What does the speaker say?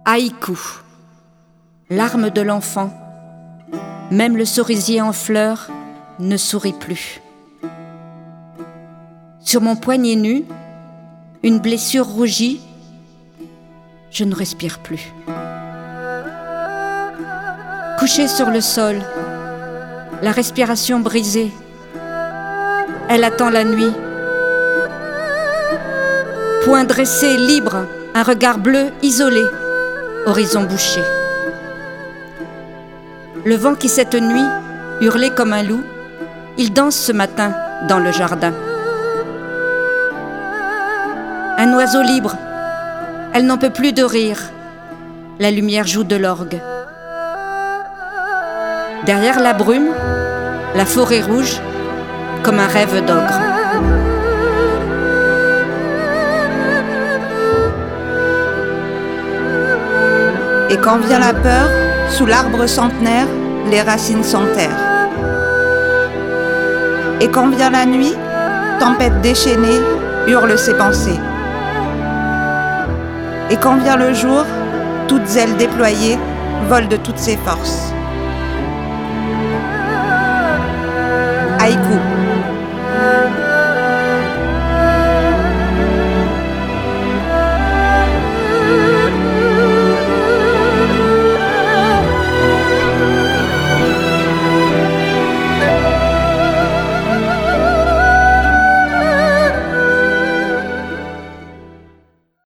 Haïku, larme de l'enfant, même le cerisier en fleurs ne sourit plus. Sur mon poignet nu, une blessure rougit, je ne respire plus. Couchée sur le sol, la respiration brisée, elle attend la nuit. Poing dressé, libre, un regard bleu isolé, horizon bouché. Le vent qui cette nuit hurlait comme un loup, il danse ce matin dans le jardin. Un oiseau libre, elle n'en peut plus de rire, la lumière joue de l'orgue. Derrière la brume, la forêt rouge, comme un rêve d'ogre. Et quand vient la peur, sous l'arbre centenaire, les racines s'enterrent. Et quand vient la nuit, tempête déchaînée, hurle ses pensées. Et quand vient le jour, toutes ailes déployées, volent de toutes ses forces. Haïku.